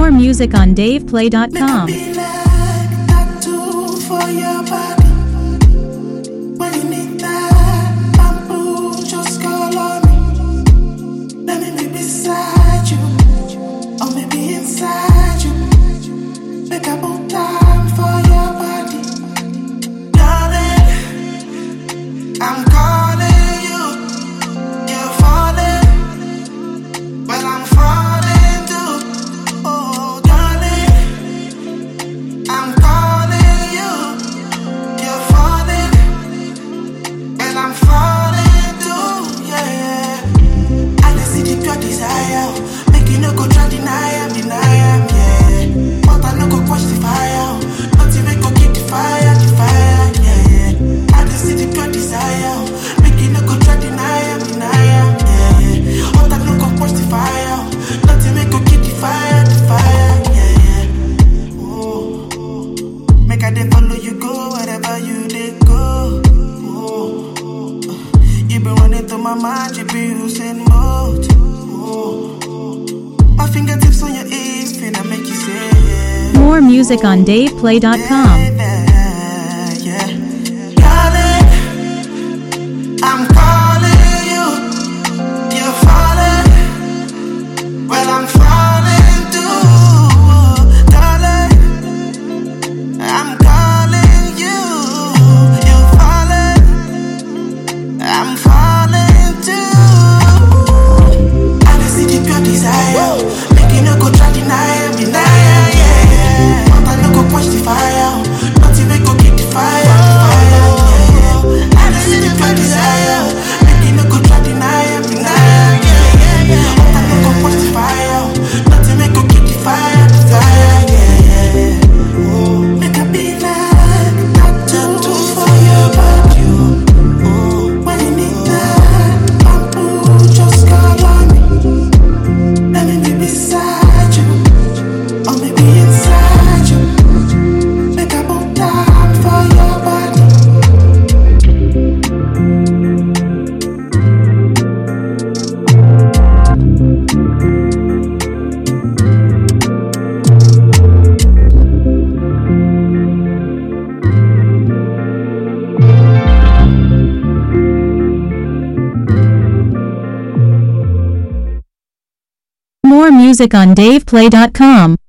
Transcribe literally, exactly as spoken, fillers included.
More music on dave play dot com. My mind, you be Usain Bolt. Oh. My fingertips on your ears, finna make you say yeah. More music on dave play dot com. Yeah, yeah. Darling, I'm calling you. You're falling. Well, I'm falling too. Darling, I'm calling you. You're falling. I'm falling. Desire, make you no go try deny, deny, yeah, yeah. But I no go quench the fire, not even go keep the fire, the fire, yeah, yeah. I just see the pure desire, make you no go try deny, deny, yeah, yeah. But I no go quench the fire, not even go keep the fire, the fire, yeah, yeah. Oh, make a be like tattoo for your body, oh. When you need that bamboo, just call on me. Let me be beside you, or maybe inside you. Make a boot time for your body. More music on dave play dot com.